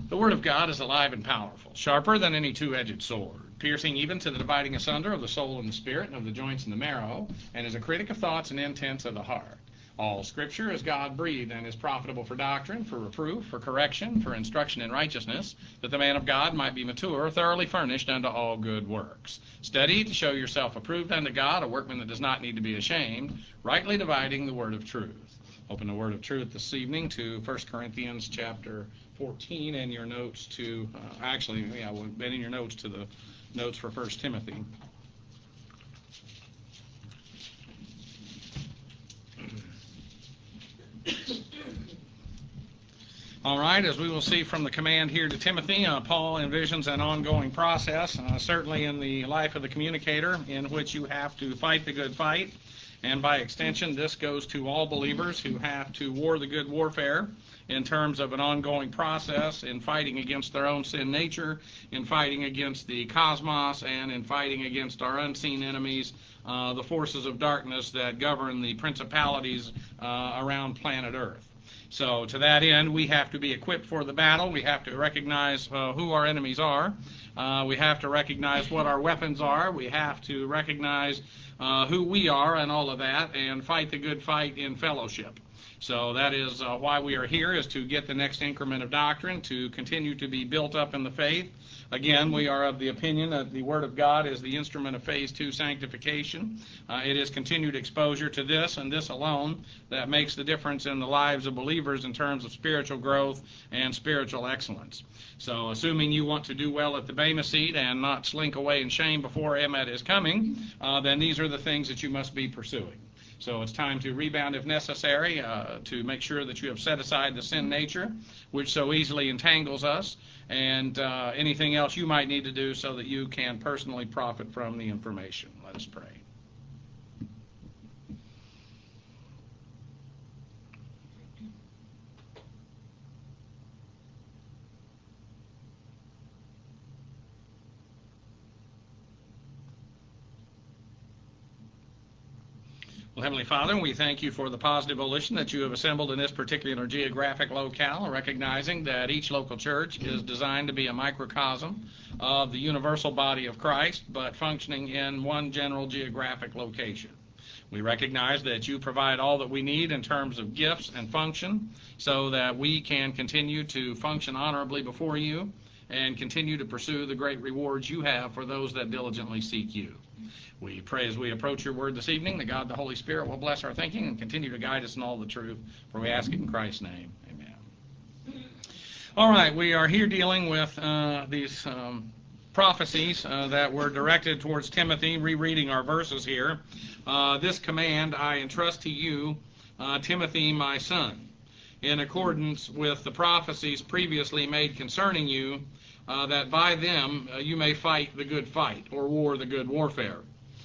The Word of God is alive and powerful, sharper than any two-edged sword, piercing even to the dividing asunder of the soul and the spirit, and of the joints and the marrow, and is a critic of thoughts and intents of the heart. All Scripture is God-breathed and is profitable for doctrine, for reproof, for correction, for instruction in righteousness, that the man of God might be mature, thoroughly furnished unto all good works. Study to show yourself approved unto God, a workman that does not need to be ashamed, rightly dividing the word of truth. Open the word of truth this evening to 1 Corinthians chapter 14 and your notes to, we've been in your notes to the notes for 1 Timothy. All right, as we will see from the command here to Timothy, Paul envisions an ongoing process, certainly in the life of the communicator, in which you have to fight the good fight. And by extension, this goes to all believers who have to war the good warfare in terms of an ongoing process in fighting against their own sin nature, in fighting against the cosmos, and in fighting against our unseen enemies, the forces of darkness that govern the principalities around planet Earth. So to that end, we have to be equipped for the battle. We have to recognize who our enemies are. We have to recognize what our weapons are. We have to recognize who we are and all of that, and fight the good fight in fellowship. So that is why we are here, is to get the next increment of doctrine, to continue to be built up in the faith. Again, we are of the opinion that the Word of God is the instrument of phase 2 sanctification. It is continued exposure to this and this alone that makes the difference in the lives of believers in terms of spiritual growth and spiritual excellence. So assuming you want to do well at the Bema seat and not slink away in shame before Emmet is coming, then these are the things that you must be pursuing. So it's time to rebound if necessary, to make sure that you have set aside the sin nature, which so easily entangles us, and anything else you might need to do so that you can personally profit from the information. Let us pray. Well, Heavenly Father, we thank you for the positive volition that you have assembled in this particular geographic locale, recognizing that each local church is designed to be a microcosm of the universal body of Christ, but functioning in one general geographic location. We recognize that you provide all that we need in terms of gifts and function so that we can continue to function honorably before you and continue to pursue the great rewards you have for those that diligently seek you. We pray as we approach your word this evening that God the Holy Spirit will bless our thinking and continue to guide us in all the truth, for we ask it in Christ's name. Amen. All right, we are here dealing with these prophecies that were directed towards Timothy, rereading our verses here. This command I entrust to you, Timothy, my son, in accordance with the prophecies previously made concerning you, that by them you may fight the good fight, or war the good warfare,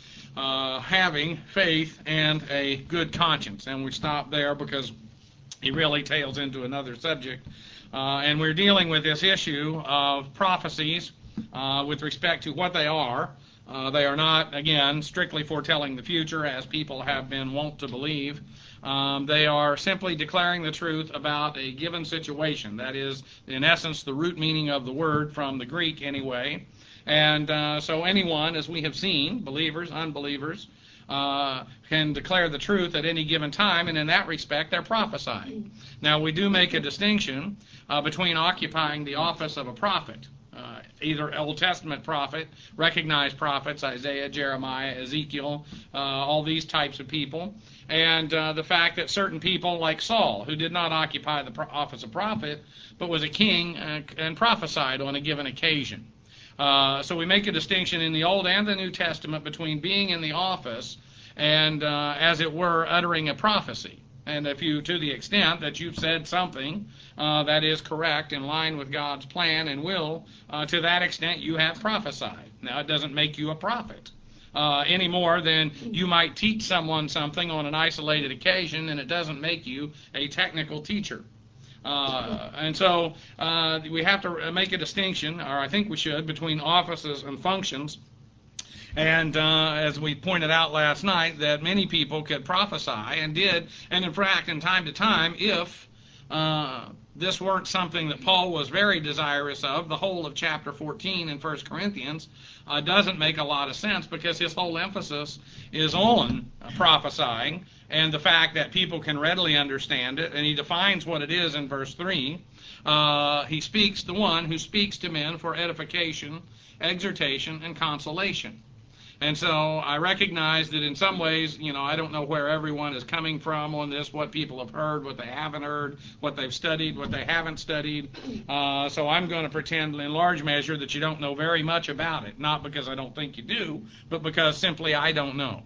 having faith and a good conscience. And we stop there because he really tails into another subject. And we're dealing with this issue of prophecies with respect to what they are. They are not, again, strictly foretelling the future, as people have been wont to believe. They are simply declaring the truth about a given situation. That is, in essence, the root meaning of the word from the Greek anyway. And so anyone, as we have seen, believers, unbelievers, can declare the truth at any given time, and in that respect, they're prophesying. Now, we do make a distinction between occupying the office of a prophet, either Old Testament prophet, recognized prophets, Isaiah, Jeremiah, Ezekiel, all these types of people, and the fact that certain people like Saul, who did not occupy the office of prophet, but was a king and prophesied on a given occasion. So we make a distinction in the Old and the New Testament between being in the office and, as it were, uttering a prophecy. And if you, to the extent that you've said something that is correct, in line with God's plan and will, to that extent you have prophesied. Now, it doesn't make you a prophet any more than you might teach someone something on an isolated occasion, and it doesn't make you a technical teacher. And so we have to make a distinction, or I think we should, between offices and functions. And as we pointed out last night, that many people could prophesy and did, and in fact, in time to time, if this weren't something that Paul was very desirous of, the whole of chapter 14 in 1 Corinthians doesn't make a lot of sense, because his whole emphasis is on prophesying and the fact that people can readily understand it, and he defines what it is in verse 3. He speaks, the one who speaks to men for edification, exhortation, and consolation. And so I recognize that in some ways, I don't know where everyone is coming from on this, what people have heard, what they haven't heard, what they've studied, what they haven't studied. So I'm going to pretend in large measure that you don't know very much about it, not because I don't think you do, but because simply I don't know.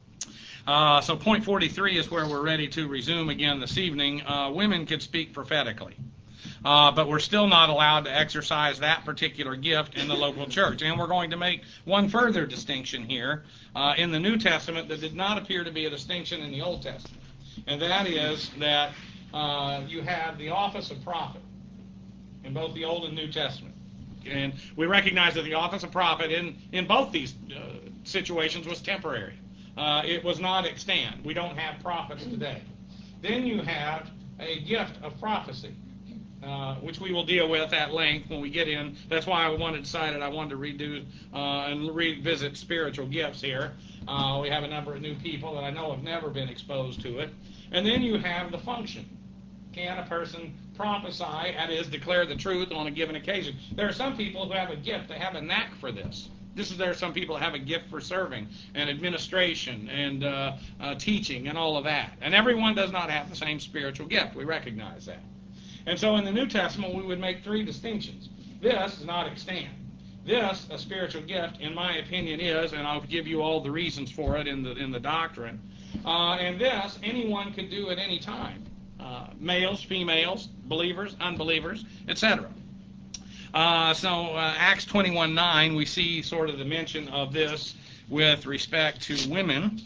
So point 43 is where we're ready to resume again this evening. Women could speak prophetically. But we're still not allowed to exercise that particular gift in the local church. And we're going to make one further distinction here in the New Testament that did not appear to be a distinction in the Old Testament. And that is that you have the office of prophet in both the Old and New Testament. And we recognize that the office of prophet in both these situations was temporary. It was not extant. We don't have prophets today. Then you have a gift of prophecy. Which we will deal with at length when we get in. That's why I wanted to redo and revisit spiritual gifts here. We have a number of new people that I know have never been exposed to it. And then you have the function. Can a person prophesy, that is, declare the truth on a given occasion? There are some people who have a gift. They have a knack for this. There are some people that have a gift for serving and administration and teaching and all of that. And everyone does not have the same spiritual gift. We recognize that. And so in the New Testament, we would make three distinctions. This is not extant. This, a spiritual gift, in my opinion, is, and I'll give you all the reasons for it in the doctrine. And this, anyone could do at any time. Males, females, believers, unbelievers, etc. So Acts 21:9, we see sort of the mention of this with respect to women.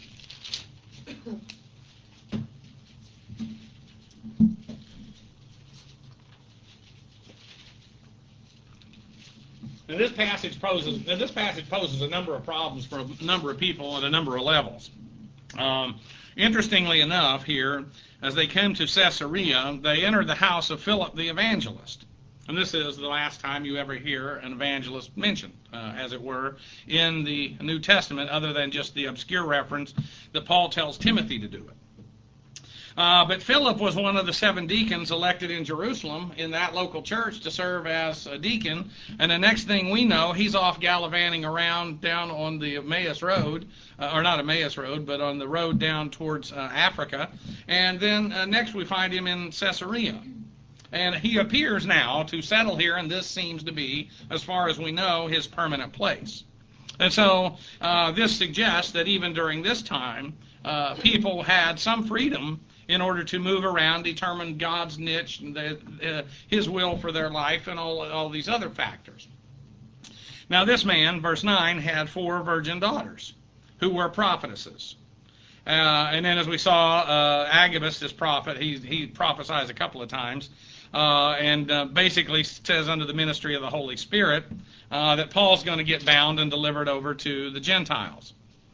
Now this passage poses a number of problems for a number of people at a number of levels. Interestingly enough, here, as they came to Caesarea, they entered the house of Philip the evangelist. And this is the last time you ever hear an evangelist mentioned, as it were, in the New Testament, other than just the obscure reference that Paul tells Timothy to do it. But Philip was one of the 7 deacons elected in Jerusalem in that local church to serve as a deacon. And the next thing we know, he's off gallivanting around down on the Emmaus Road, or not Emmaus Road, but on the road down towards Africa. And then next we find him in Caesarea. And he appears now to settle here, and this seems to be, as far as we know, his permanent place. And so this suggests that even during this time, people had some freedom in order to move around, determine God's niche, His will for their life, and all these other factors. Now this man, verse 9, had 4 virgin daughters who were prophetesses. And then as we saw, Agabus, this prophet, he prophesies a couple of times, and basically says under the ministry of the Holy Spirit that Paul's going to get bound and delivered over to the Gentiles.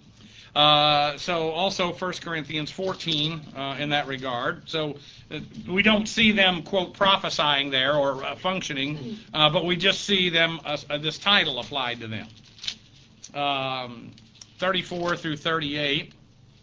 So also 1 Corinthians 14 in that regard. So we don't see them, quote, prophesying there or functioning, but we just see them, this title applied to them. 34 through 38.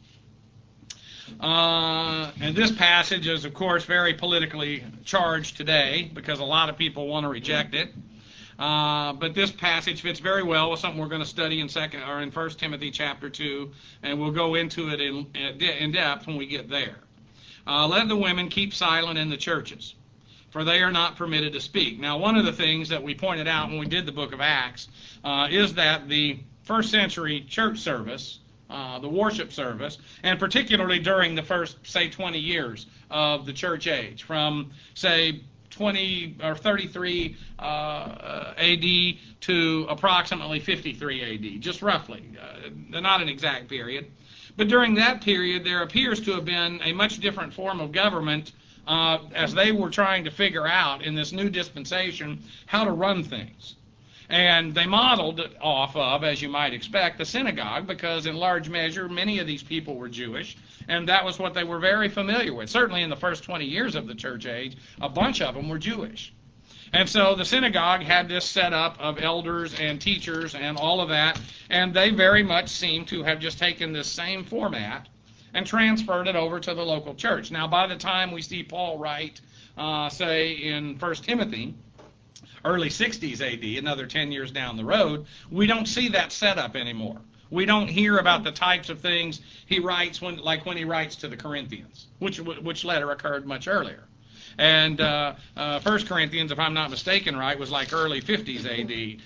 And this passage is, of course, very politically charged today because a lot of people want to reject it. But this passage fits very well with something we're going to study in 1 Timothy chapter 2, and we'll go into it in depth when we get there. Let the women keep silent in the churches, for they are not permitted to speak. Now, one of the things that we pointed out when we did the book of Acts is that the first century church service, the worship service, and particularly during the first, say, 20 years of the church age, from, say, 20 or 33 AD to approximately 53 AD, just roughly, not an exact period. But during that period, there appears to have been a much different form of government as they were trying to figure out in this new dispensation how to run things. And they modeled it off of, as you might expect, the synagogue, because in large measure many of these people were Jewish, and that was what they were very familiar with. Certainly in the first 20 years of the church age, a bunch of them were Jewish. And so the synagogue had this setup of elders and teachers and all of that, and they very much seem to have just taken this same format and transferred it over to the local church. Now, by the time we see Paul write, say, in 1 Timothy, early 60s A.D., another 10 years down the road, we don't see that setup anymore. We don't hear about the types of things he writes when he writes to the Corinthians, which letter occurred much earlier. And 1 Corinthians, if I'm not mistaken, right, was like early 50s A.D.,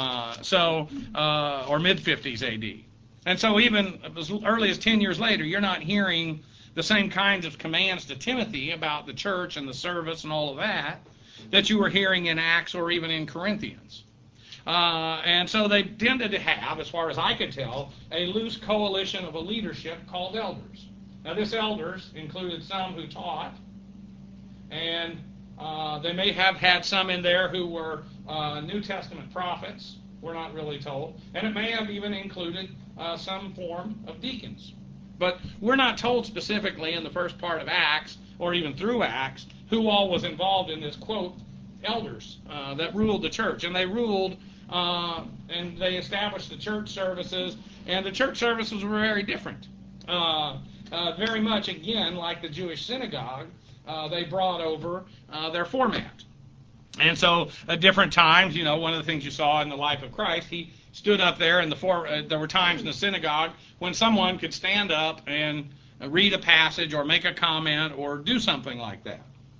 or mid-50s A.D. And so even as early as 10 years later, you're not hearing the same kinds of commands to Timothy about the church and the service and all of that you were hearing in Acts or even in Corinthians. And so they tended to have, as far as I could tell, a loose coalition of a leadership called elders. Now, this elders included some who taught, and they may have had some in there who were New Testament prophets. We're not really told. And it may have even included some form of deacons. But we're not told specifically in the first part of Acts, or even through Acts, who all was involved in this, quote, elders that ruled the church. And they ruled, and they established the church services, and the church services were very different. Very much, again, like the Jewish synagogue, they brought over their format. And so at different times, one of the things you saw in the life of Christ, he stood up there, and there were times in the synagogue when someone could stand up and read a passage or make a comment or do something like that.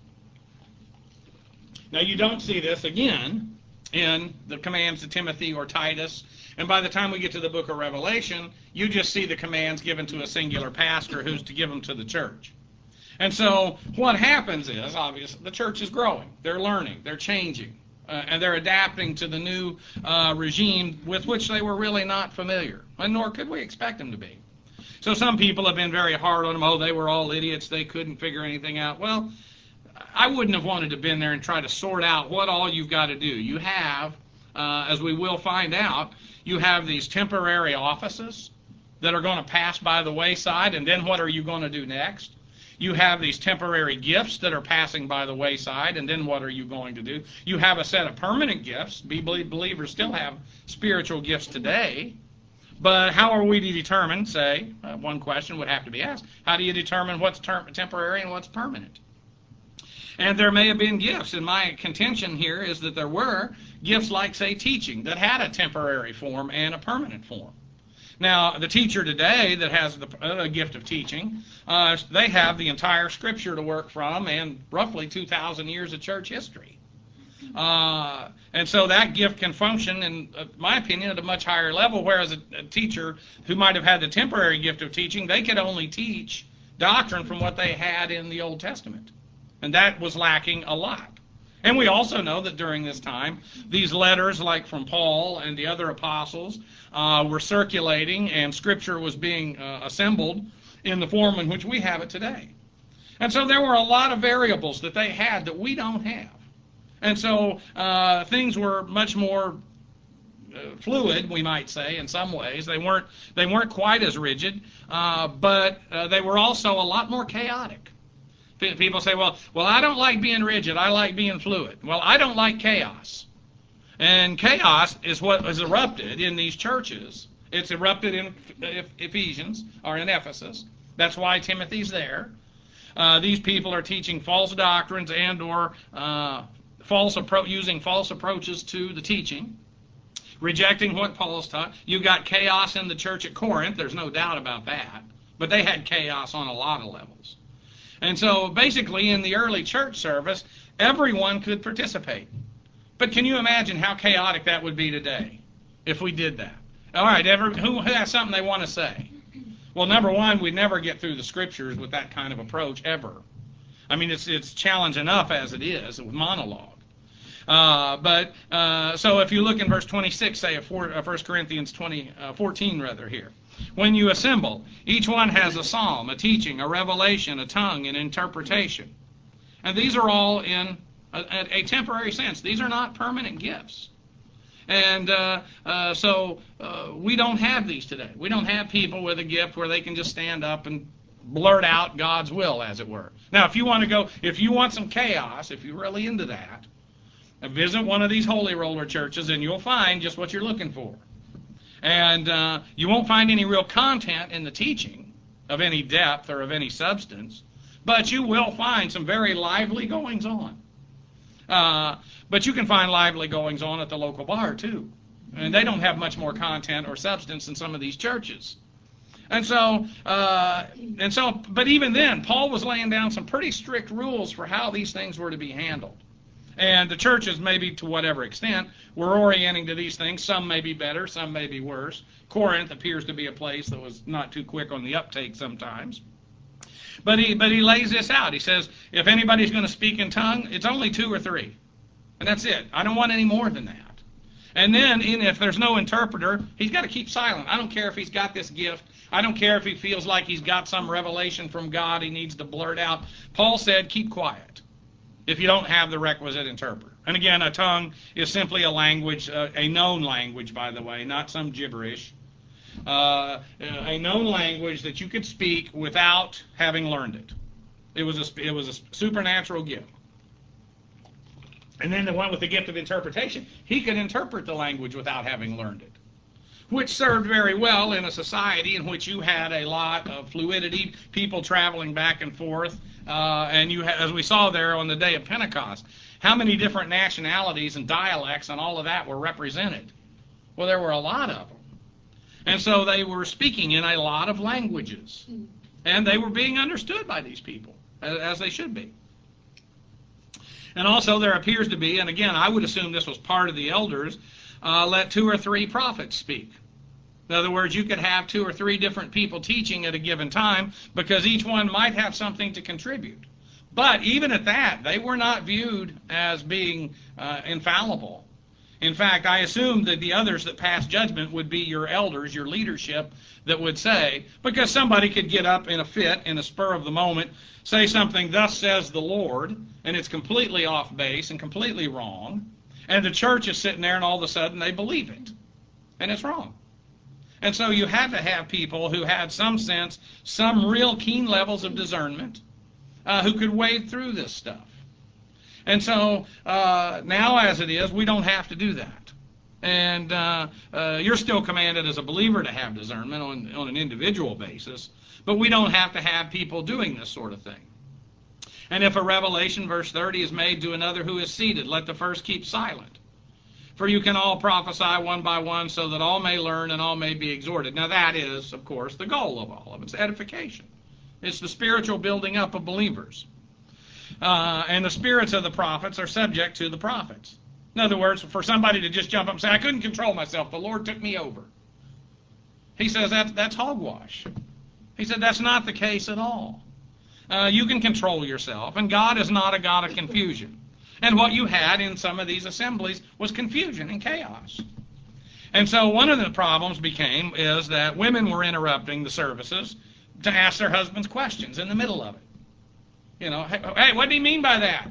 Now, you don't see this, again, in the commands to Timothy or Titus, and by the time we get to the book of Revelation, you just see the commands given to a singular pastor who's to give them to the church. And so what happens is, obviously, the church is growing. They're learning. They're changing. And they're adapting to the new regime with which they were really not familiar, and nor could we expect them to be. So some people have been very hard on them. Oh, they were all idiots. They couldn't figure anything out. Well, I wouldn't have wanted to have been there and try to sort out what all you've got to do. You have, as we will find out, you have these temporary offices that are going to pass by the wayside, and then what are you going to do next? You have these temporary gifts that are passing by the wayside, and then what are you going to do? You have a set of permanent gifts. Believers still have spiritual gifts today. But how are we to determine, say, one question would have to be asked, how do you determine what's temporary and what's permanent? And there may have been gifts, and my contention here is that there were gifts like, say, teaching that had a temporary form and a permanent form. Now, the teacher today that has the gift of teaching, they have the entire Scripture to work from and roughly 2,000 years of church history. And so that gift can function, in my opinion, at a much higher level, whereas a teacher who might have had the temporary gift of teaching, they could only teach doctrine from what they had in the Old Testament. And that was lacking a lot. And we also know that during this time, these letters, like from Paul and the other apostles, were circulating, and Scripture was being assembled in the form in which we have it today. And so there were a lot of variables that they had that we don't have. And so things were much more fluid, we might say, in some ways. They weren't quite as rigid, but they were also a lot more chaotic. People say, well, I don't like being rigid. I like being fluid. Well, I don't like chaos. And chaos is what has erupted in these churches. It's erupted in Ephesians, or in Ephesus. That's why Timothy's there. These people are teaching false doctrines and or using false approaches to the teaching, rejecting what Paul's taught. You got chaos in the church at Corinth. There's no doubt about that. But they had chaos on a lot of levels. And so basically in the early church service, everyone could participate. But can you imagine how chaotic that would be today if we did that? All right, who has something they want to say? Well, number one, we'd never get through the Scriptures with that kind of approach ever. I mean, it's challenge enough as it is with monologue. So if you look in verse 26, say, of 1 Corinthians 14 rather here. When you assemble, each one has a psalm, a teaching, a revelation, a tongue, an interpretation. And these are all in a temporary sense. These are not permanent gifts. And so we don't have these today. We don't have people with a gift where they can just stand up and blurt out God's will, as it were. Now, if you want some chaos, if you're really into that, visit one of these holy roller churches and you'll find just what you're looking for. And you won't find any real content in the teaching of any depth or of any substance, but you will find some very lively goings-on. But you can find lively goings-on at the local bar, too. And they don't have much more content or substance than some of these churches. But even then, Paul was laying down some pretty strict rules for how these things were to be handled. And the churches, maybe to whatever extent, were orienting to these things. Some may be better, some may be worse. Corinth appears to be a place that was not too quick on the uptake sometimes. But he lays this out. He says, if anybody's going to speak in tongue, it's only 2 or 3. And that's it. I don't want any more than that. And then, if there's no interpreter, he's got to keep silent. I don't care if he's got this gift. I don't care if he feels like he's got some revelation from God he needs to blurt out. Paul said, keep quiet if you don't have the requisite interpreter. And again, a tongue is simply a language, a known language, by the way, not some gibberish. A known language that you could speak without having learned it. It was a supernatural gift. And then the one with the gift of interpretation, he could interpret the language without having learned it, which served very well in a society in which you had a lot of fluidity, people traveling back and forth, and you had, as we saw there on the day of Pentecost, how many different nationalities and dialects and all of that were represented? Well, there were a lot of them. And so they were speaking in a lot of languages, and they were being understood by these people, as they should be. And also there appears to be, and again, I would assume this was part of the elders, let 2 or 3 prophets speak. In other words, you could have 2 or 3 different people teaching at a given time because each one might have something to contribute. But even at that, they were not viewed as being infallible. In fact, I assume that the others that pass judgment would be your elders, your leadership, that would say, because somebody could get up in a fit, in a spur of the moment, say something, thus says the Lord, and it's completely off base and completely wrong, and the church is sitting there and all of a sudden they believe it, and it's wrong. And so you had to have people who had some sense, some real keen levels of discernment, who could wade through this stuff. And so now as it is, we don't have to do that. And you're still commanded as a believer to have discernment on an individual basis, but we don't have to have people doing this sort of thing. And if a revelation, verse 30, is made to another who is seated, let the first keep silent. For you can all prophesy one by one so that all may learn and all may be exhorted. Now that is, of course, the goal of all of it. It's edification. It's the spiritual building up of believers. And the spirits of the prophets are subject to the prophets. In other words, for somebody to just jump up and say, I couldn't control myself, the Lord took me over. He says that's hogwash. He said that's not the case at all. You can control yourself, and God is not a God of confusion. And what you had in some of these assemblies was confusion and chaos. And so one of the problems is that women were interrupting the services to ask their husbands questions in the middle of it. You know, hey, what do you mean by that?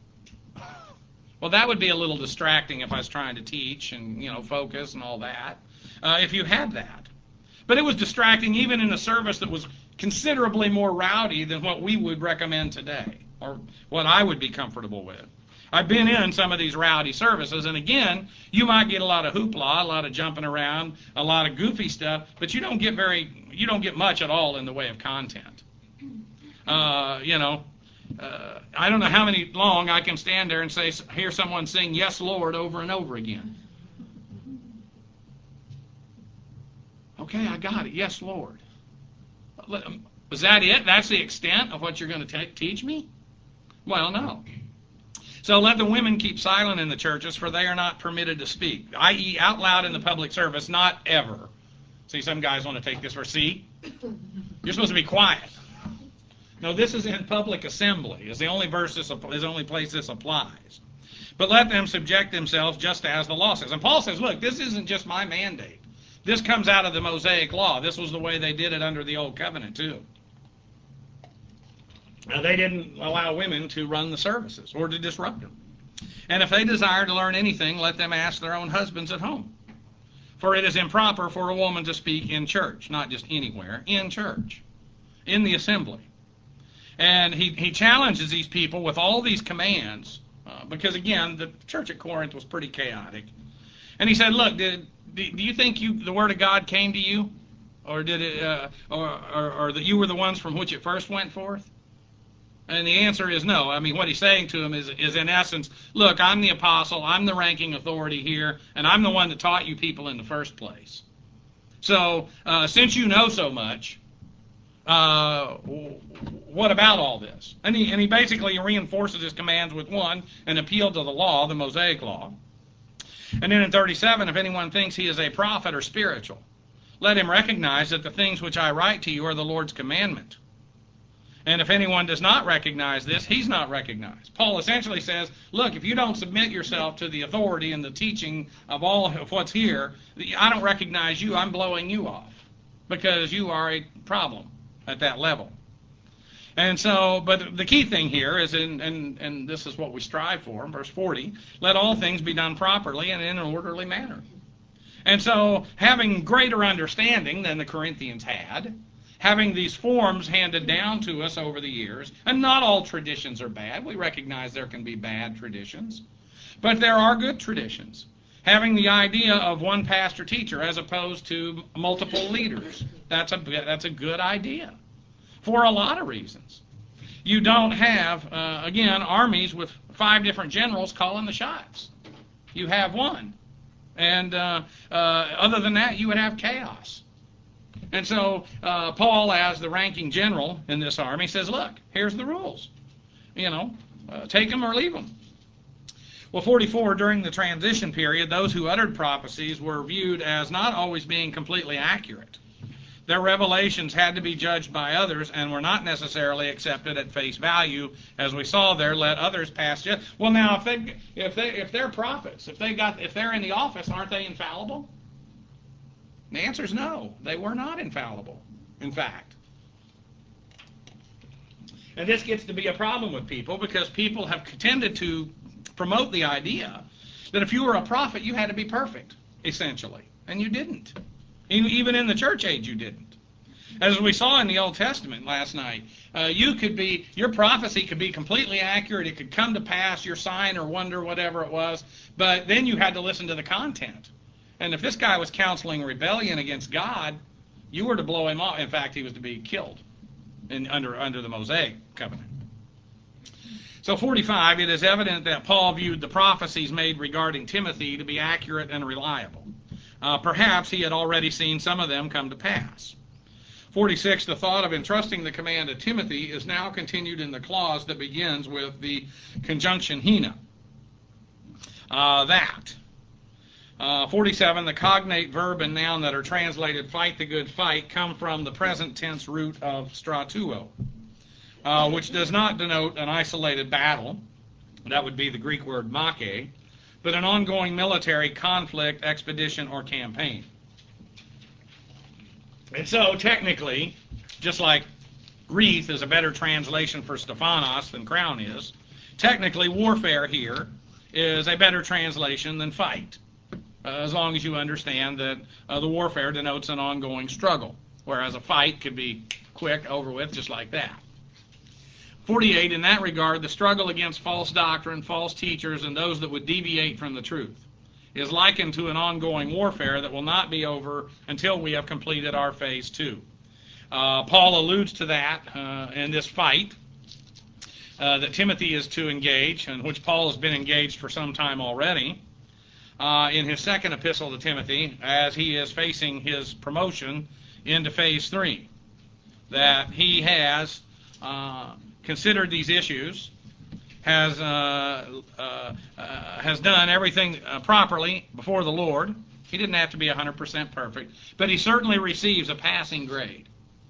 Well, that would be a little distracting if I was trying to teach and, focus and all that, if you had that. But it was distracting even in a service that was considerably more rowdy than what we would recommend today, or what I would be comfortable with. I've been in some of these rowdy services, and again, you might get a lot of hoopla, a lot of jumping around, a lot of goofy stuff, but you don't get much at all in the way of content. I don't know how long I can stand there and hear someone sing "Yes, Lord" over and over again. Okay, I got it. Yes, Lord. Is that it? That's the extent of what you're going to teach me? Well, no. So let the women keep silent in the churches, for they are not permitted to speak, i.e. out loud in the public service, not ever. See, some guys want to take this verse. See? You're supposed to be quiet. No, this is in public assembly. Is the only place this applies. But let them subject themselves just as the law says. And Paul says, look, this isn't just my mandate. This comes out of the Mosaic law. This was the way they did it under the Old Covenant, too. Now, they didn't allow women to run the services or to disrupt them. And if they desire to learn anything, let them ask their own husbands at home. For it is improper for a woman to speak in church, not just anywhere, in church, in the assembly. And he challenges these people with all these commands, because, again, the church at Corinth was pretty chaotic. And he said, look, do you think the Word of God came to you? Or did it, or that you were the ones from which it first went forth? And the answer is no. I mean, what he's saying to them is in essence, look, I'm the apostle, I'm the ranking authority here, and I'm the one that taught you people in the first place. So, since you know so much, what about all this? And he basically reinforces his commands with an appeal to the law, the Mosaic law. And then in 37, if anyone thinks he is a prophet or spiritual, let him recognize that the things which I write to you are the Lord's commandment. And if anyone does not recognize this, he's not recognized. Paul essentially says, look, if you don't submit yourself to the authority and the teaching of all of what's here, I don't recognize you, I'm blowing you off, because you are a problem at that level. And so, but the key thing here is, and this is what we strive for, in verse 40, let all things be done properly and in an orderly manner. And so, having greater understanding than the Corinthians had, having these forms handed down to us over the years, and not all traditions are bad. We recognize there can be bad traditions, but there are good traditions. Having the idea of one pastor-teacher as opposed to multiple leaders, that's a good idea for a lot of reasons. You don't have, again, armies with 5 different generals calling the shots. You have one. And other than that, you would have chaos. And so Paul, as the ranking general in this army, says, look, here's the rules. Take them or leave them. Well, 44, during the transition period, those who uttered prophecies were viewed as not always being completely accurate. Their revelations had to be judged by others and were not necessarily accepted at face value, as we saw there. Let others pass judgment. Well, now if they're prophets, if they're in the office, aren't they infallible? The answer is no. They were not infallible, in fact. And this gets to be a problem with people, because people have tended to promote the idea that if you were a prophet, you had to be perfect, essentially, and you didn't. Even in the church age, you didn't. As we saw in the Old Testament last night, your prophecy could be completely accurate. It could come to pass, your sign or wonder, whatever it was, but then you had to listen to the content. And if this guy was counseling rebellion against God, you were to blow him off. In fact, he was to be killed under the Mosaic covenant. So 45, it is evident that Paul viewed the prophecies made regarding Timothy to be accurate and reliable. Perhaps he had already seen some of them come to pass. 46, the thought of entrusting the command to Timothy is now continued in the clause that begins with the conjunction hina. 47, the cognate verb and noun that are translated fight the good fight come from the present tense root of stratuo, which does not denote an isolated battle. That would be the Greek word make, but an ongoing military conflict, expedition, or campaign. And so, technically, just like wreath is a better translation for Stephanos than crown is, technically warfare here is a better translation than fight, as long as you understand that the warfare denotes an ongoing struggle, whereas a fight could be quick, over with, just like that. 48, in that regard, the struggle against false doctrine, false teachers, and those that would deviate from the truth is likened to an ongoing warfare that will not be over until we have completed our phase 2. Paul alludes to that in this fight that Timothy is to engage, in which Paul has been engaged for some time already, in his second epistle to Timothy, as he is facing his promotion into phase 3. That he has considered these issues, has done everything properly before the Lord. He didn't have to be 100% perfect, but he certainly receives a passing grade.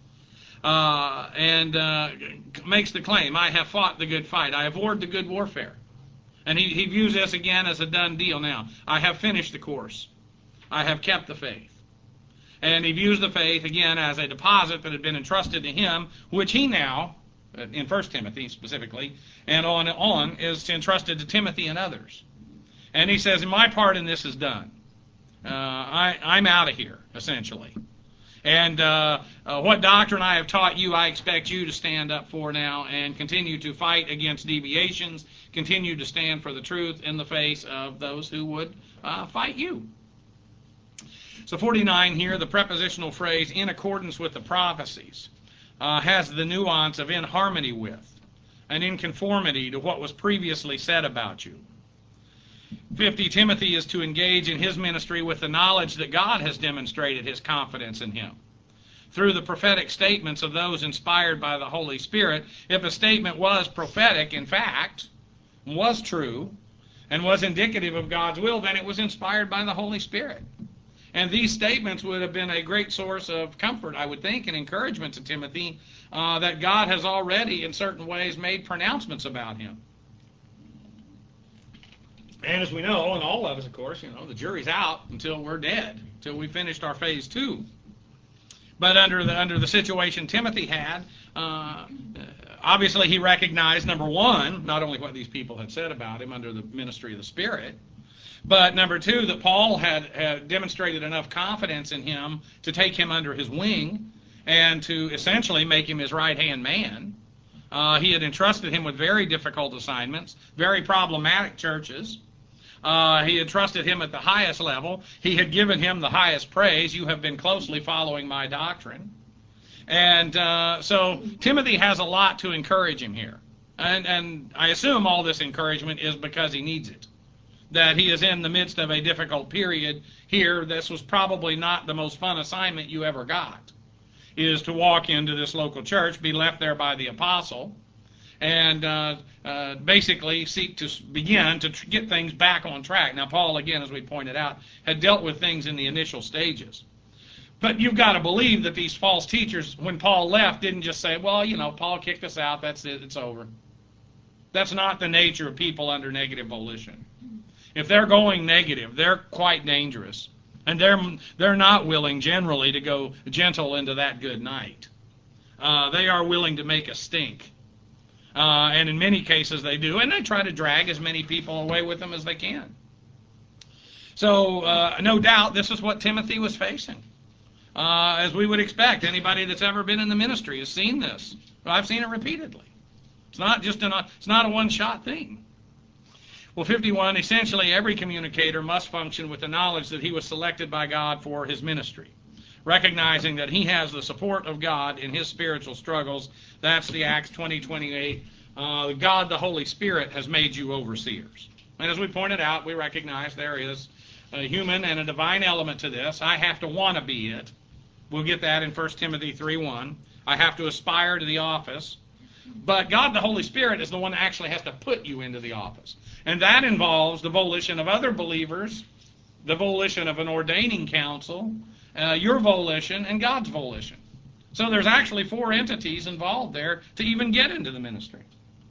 And makes the claim, I have fought the good fight. I have warred the good warfare. And he views this again as a done deal now. I have finished the course. I have kept the faith. And he views the faith again as a deposit that had been entrusted to him, which he now in 1 Timothy specifically, and on is entrusted to Timothy and others. And he says, my part in this is done. I'm out of here, essentially. And what doctrine I have taught you, I expect you to stand up for now and continue to fight against deviations, continue to stand for the truth in the face of those who would fight you. So 49 here, the prepositional phrase, in accordance with the prophecies, has the nuance of in harmony with, and in conformity to what was previously said about you. 50, Timothy is to engage in his ministry with the knowledge that God has demonstrated his confidence in him through the prophetic statements of those inspired by the Holy Spirit. If a statement was prophetic, in fact, was true, and was indicative of God's will, then it was inspired by the Holy Spirit. And these statements would have been a great source of comfort, I would think, and encouragement to Timothy, that God has already, in certain ways, made pronouncements about him. And as we know, and all of us, of course, the jury's out until we're dead, until we finished our phase 2. But under the situation Timothy had, obviously he recognized, number one, not only what these people had said about him under the ministry of the Spirit, but number two, that Paul had demonstrated enough confidence in him to take him under his wing and to essentially make him his right-hand man. He had entrusted him with very difficult assignments, very problematic churches. He had trusted him at the highest level. He had given him the highest praise. You have been closely following my doctrine. And so Timothy has a lot to encourage him here. And I assume all this encouragement is because he needs it. That he is in the midst of a difficult period here. This was probably not the most fun assignment you ever got, is to walk into this local church, be left there by the apostle, and basically seek to begin to get things back on track. Now, Paul, again, as we pointed out, had dealt with things in the initial stages. But you've got to believe that these false teachers, when Paul left, didn't just say, well, Paul kicked us out, that's it, it's over. That's not the nature of people under negative volition. If they're going negative, they're quite dangerous. And they're not willing, generally, to go gentle into that good night. They are willing to make a stink. And in many cases they do. And they try to drag as many people away with them as they can. So, no doubt, this is what Timothy was facing. As we would expect. Anybody that's ever been in the ministry has seen this. I've seen it repeatedly. It's not a one-shot thing. Well, 51, essentially every communicator must function with the knowledge that he was selected by God for his ministry, recognizing that he has the support of God in his spiritual struggles. That's the Acts 20:28. God, the Holy Spirit, has made you overseers. And as we pointed out, we recognize there is a human and a divine element to this. I have to want to be it. We'll get that in 1 Timothy 3:1. I have to aspire to the office. But God, the Holy Spirit, is the one that actually has to put you into the office. And that involves the volition of other believers, the volition of an ordaining council, your volition, and God's volition. So there's actually 4 entities involved there to even get into the ministry.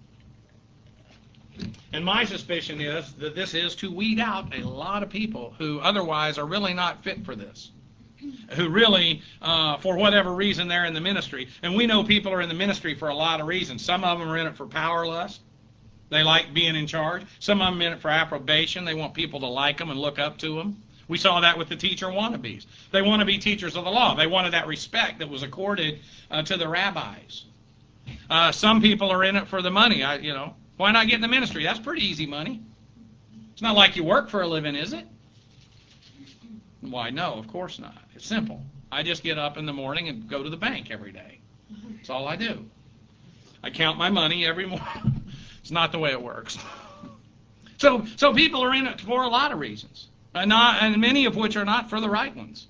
And my suspicion is that this is to weed out a lot of people who otherwise are really not fit for this, who really, for whatever reason, they're in the ministry. And we know people are in the ministry for a lot of reasons. Some of them are in it for power lust. They like being in charge. Some of them are in it for approbation. They want people to like them and look up to them. We saw that with the teacher wannabes. They want to be teachers of the law. They wanted that respect that was accorded to the rabbis. Some people are in it for the money. Why not get in the ministry? That's pretty easy money. It's not like you work for a living, is it? Why, no, of course not. It's simple. I just get up in the morning and go to the bank every day. That's all I do. I count my money every morning. It's not the way it works. So people are in it for a lot of reasons, and many of which are not for the right ones.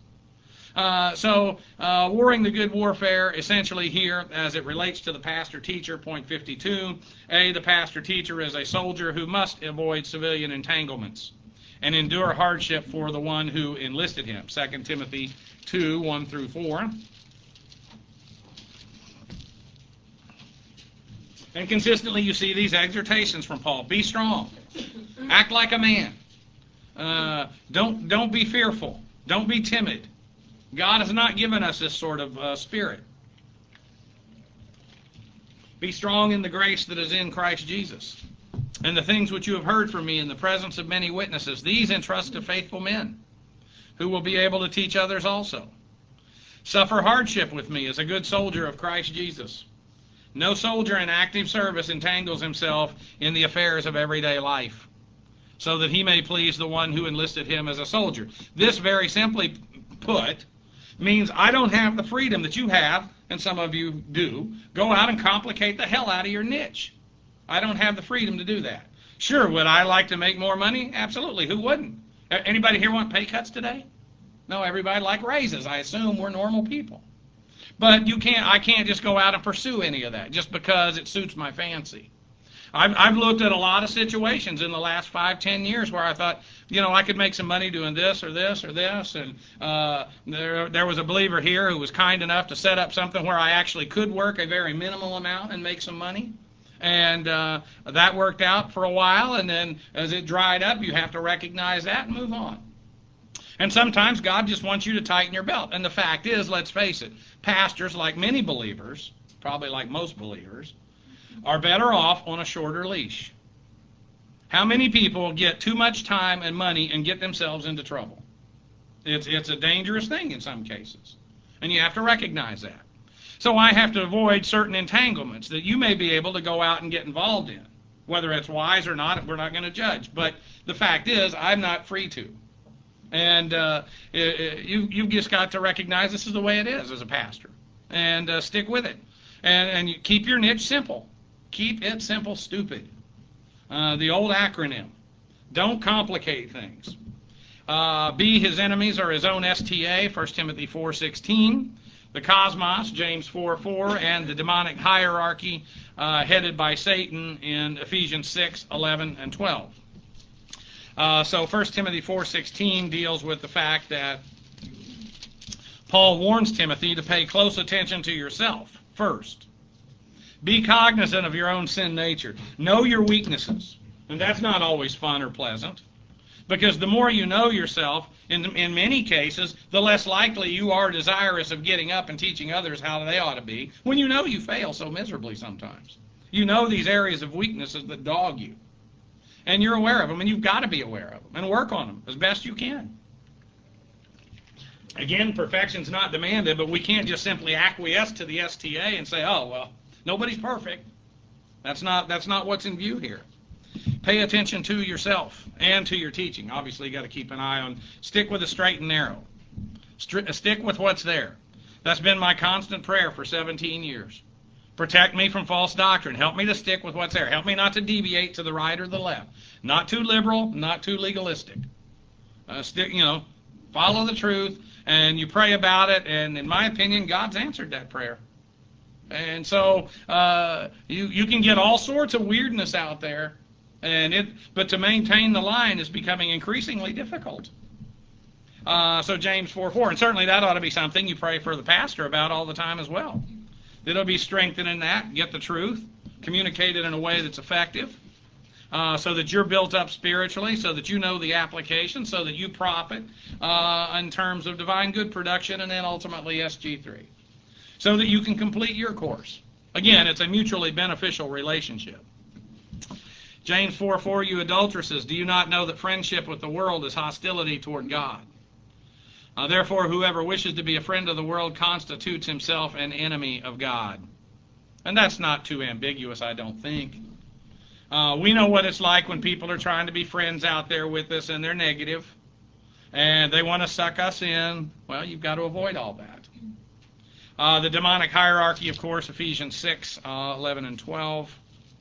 Warring the good warfare, essentially here, as it relates to the pastor-teacher, point 52, the pastor-teacher is a soldier who must avoid civilian entanglements and endure hardship for the one who enlisted him. 2 Timothy 2:1-4. And consistently you see these exhortations from Paul. Be strong. Act like a man. Don't be fearful. Don't be timid. God has not given us this sort of spirit. Be strong in the grace that is in Christ Jesus. And the things which you have heard from me in the presence of many witnesses, these entrust to faithful men, who will be able to teach others also. Suffer hardship with me as a good soldier of Christ Jesus. No soldier in active service entangles himself in the affairs of everyday life, so that he may please the one who enlisted him as a soldier. This, very simply put, means I don't have the freedom that you have, and some of you do, go out and complicate the hell out of your niche. I don't have the freedom to do that. Sure, would I like to make more money? Absolutely. Who wouldn't? Anybody here want pay cuts today? No, everybody like raises. I assume we're normal people. But I can't just go out and pursue any of that just because it suits my fancy. I've looked at a lot of situations in the last 5-10 years where I thought, I could make some money doing this or this or this. And there was a believer here who was kind enough to set up something where I actually could work a very minimal amount and make some money. And that worked out for a while. And then as it dried up, you have to recognize that and move on. And sometimes God just wants you to tighten your belt. And the fact is, let's face it, pastors, like many believers, probably like most believers, are better off on a shorter leash. How many people get too much time and money and get themselves into trouble? It's a dangerous thing in some cases. And you have to recognize that. So I have to avoid certain entanglements that you may be able to go out and get involved in. Whether it's wise or not, we're not going to judge. But the fact is, I'm not free to. And you've just got to recognize this is the way it is as a pastor. And stick with it. And you keep your niche simple. Keep it simple, stupid. The old acronym. Don't complicate things. Be his enemies or his own STA, 1 Timothy 4:16. The cosmos, James 4:4, and the demonic hierarchy headed by Satan in Ephesians 6:11 and 12. So 1 Timothy 4:16 deals with the fact that Paul warns Timothy to pay close attention to yourself first. Be cognizant of your own sin nature. Know your weaknesses. And that's not always fun or pleasant. Because the more you know yourself, in many cases, the less likely you are desirous of getting up and teaching others how they ought to be, when you know you fail so miserably sometimes. You know these areas of weaknesses that dog you. And you're aware of them, and you've got to be aware of them, and work on them as best you can. Again, perfection's not demanded, but we can't just simply acquiesce to the STA and say, oh, well, nobody's perfect. That's not what's in view here. Pay attention to yourself and to your teaching. Obviously, you got to keep an eye on, stick with the straight and narrow. Stick with what's there. That's been my constant prayer for 17 years. Protect me from false doctrine. Help me to stick with what's there. Help me not to deviate to the right or the left. Not too liberal, not too legalistic. Follow the truth, and you pray about it, and in my opinion, God's answered that prayer. And so you can get all sorts of weirdness out there, but to maintain the line is becoming increasingly difficult. So James 4:4, and certainly that ought to be something you pray for the pastor about all the time as well. It'll be strengthened in that, get the truth, communicate it in a way that's effective, so that you're built up spiritually, so that you know the application, so that you profit in terms of divine good production, and then ultimately SG3. So that you can complete your course. Again, it's a mutually beneficial relationship. James 4:4, you adulteresses, do you not know that friendship with the world is hostility toward God? Therefore, whoever wishes to be a friend of the world constitutes himself an enemy of God. And that's not too ambiguous, I don't think. We know what it's like when people are trying to be friends out there with us and they're negative and they want to suck us in. Well, you've got to avoid all that. The demonic hierarchy, of course, Ephesians 6:11 and 12.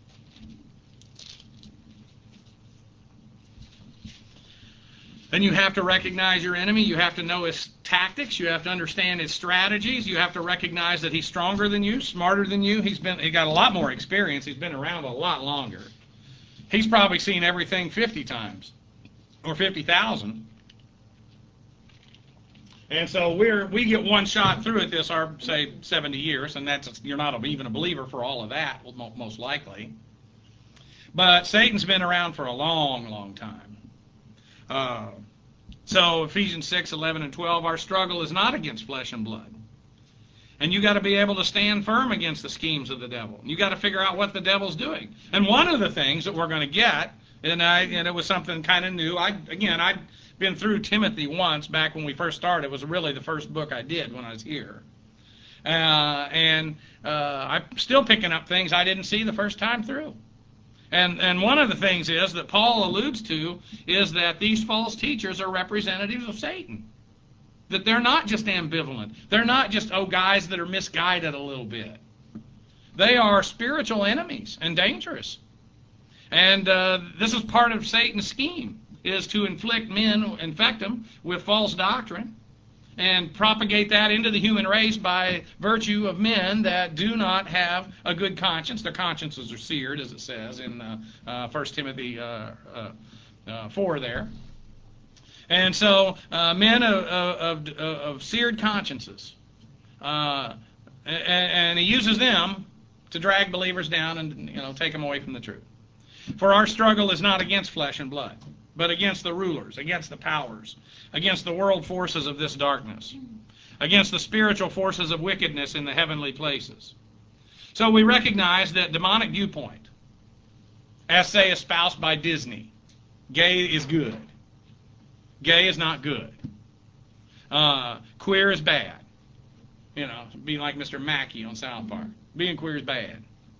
Then you have to recognize your enemy. You have to know his tactics. You have to understand his strategies. You have to recognize that he's stronger than you, smarter than you. He's got a lot more experience. He's been around a lot longer. He's probably seen everything 50 times or 50,000. And so we get one shot through at this, our say 70 years, and you're not even a believer for all of that, most likely. But Satan's been around for a long, long time. So Ephesians 6:11 and 12, our struggle is not against flesh and blood. And you got to be able to stand firm against the schemes of the devil. You got to figure out what the devil's doing. And one of the things that we're going to get, and it was something kind of new. I'd been through Timothy once back when we first started. It was really the first book I did when I was here. I'm still picking up things I didn't see the first time through. And one of the things is that Paul alludes to is that these false teachers are representatives of Satan. That they're not just ambivalent. They're not just, guys that are misguided a little bit. They are spiritual enemies and dangerous. And this is part of Satan's scheme, is to infect them with false doctrine and propagate that into the human race by virtue of men that do not have a good conscience. Their consciences are seared, as it says in 1 Timothy 4 there. And so men of seared consciences, and he uses them to drag believers down and take them away from the truth. For our struggle is not against flesh and blood, but against the rulers, against the powers, against the world forces of this darkness, against the spiritual forces of wickedness in the heavenly places. So we recognize that demonic viewpoint, as say espoused by Disney, gay is good. Gay is not good. Queer is bad. Being like Mr. Mackey on South Park. Being queer is bad.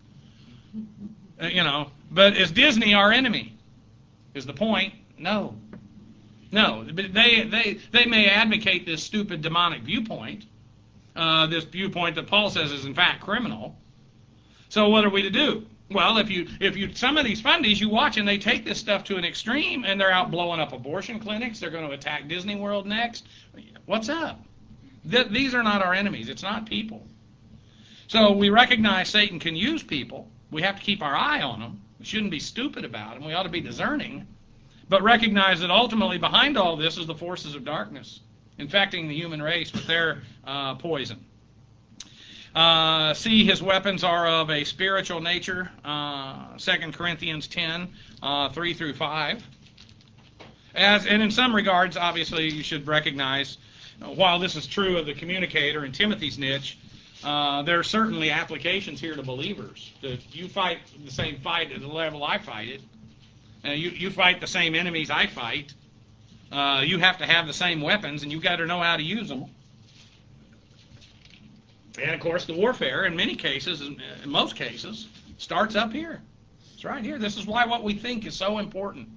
But is Disney our enemy? Is the point? No. But they may advocate this stupid demonic viewpoint, this viewpoint that Paul says is in fact criminal. So what are we to do? Well, if you some of these fundies you watch and they take this stuff to an extreme and they're out blowing up abortion clinics, they're going to attack Disney World next. What's up? These are not our enemies. It's not people. So we recognize Satan can use people. We have to keep our eye on them. We shouldn't be stupid about them. We ought to be discerning. But recognize that ultimately behind all this is the forces of darkness, infecting the human race with their poison. See, his weapons are of a spiritual nature, 2 Corinthians 10, 3 through 5. And in some regards, obviously, you should recognize, while this is true of the communicator and Timothy's niche, there are certainly applications here to believers. If you fight the same fight at the level I fight it, you fight the same enemies I fight, you have to have the same weapons, and you've got to know how to use them. And, of course, the warfare, in many cases, in most cases, starts up here. It's right here. This is why what we think is so important.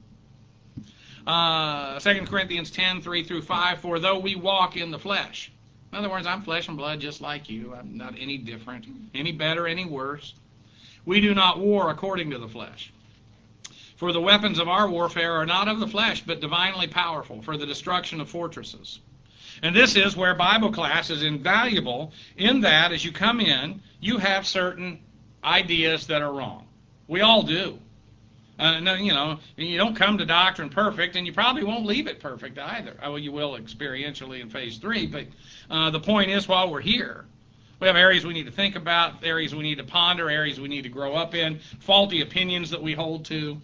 2 Corinthians 10, 3 through 5, for though we walk in the flesh. In other words, I'm flesh and blood just like you. I'm not any different, any better, any worse. We do not war according to the flesh. For the weapons of our warfare are not of the flesh, but divinely powerful for the destruction of fortresses. And this is where Bible class is invaluable, in that as you come in, you have certain ideas that are wrong. We all do. You don't come to doctrine perfect, and you probably won't leave it perfect either. Well, you will experientially in phase 3, but the point is, while we're here, we have areas we need to think about, areas we need to ponder, areas we need to grow up in, faulty opinions that we hold to.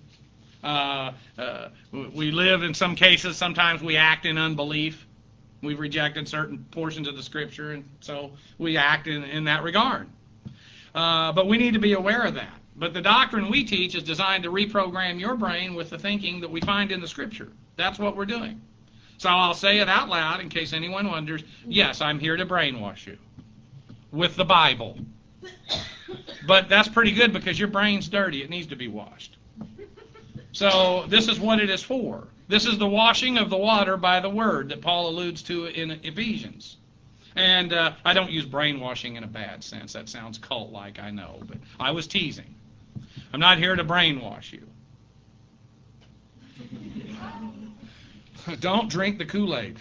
We live, in some cases, sometimes we act in unbelief. We've rejected certain portions of the Scripture, and so we act in that regard. But we need to be aware of that. But the doctrine we teach is designed to reprogram your brain with the thinking that we find in the Scripture. That's what we're doing. So I'll say it out loud in case anyone wonders. Yes, I'm here to brainwash you with the Bible. But that's pretty good because your brain's dirty. It needs to be washed. So this is what it is for. This is the washing of the water by the Word that Paul alludes to in Ephesians. And I don't use brainwashing in a bad sense. That sounds cult-like, I know. But I was teasing. I'm not here to brainwash you. Don't drink the Kool-Aid.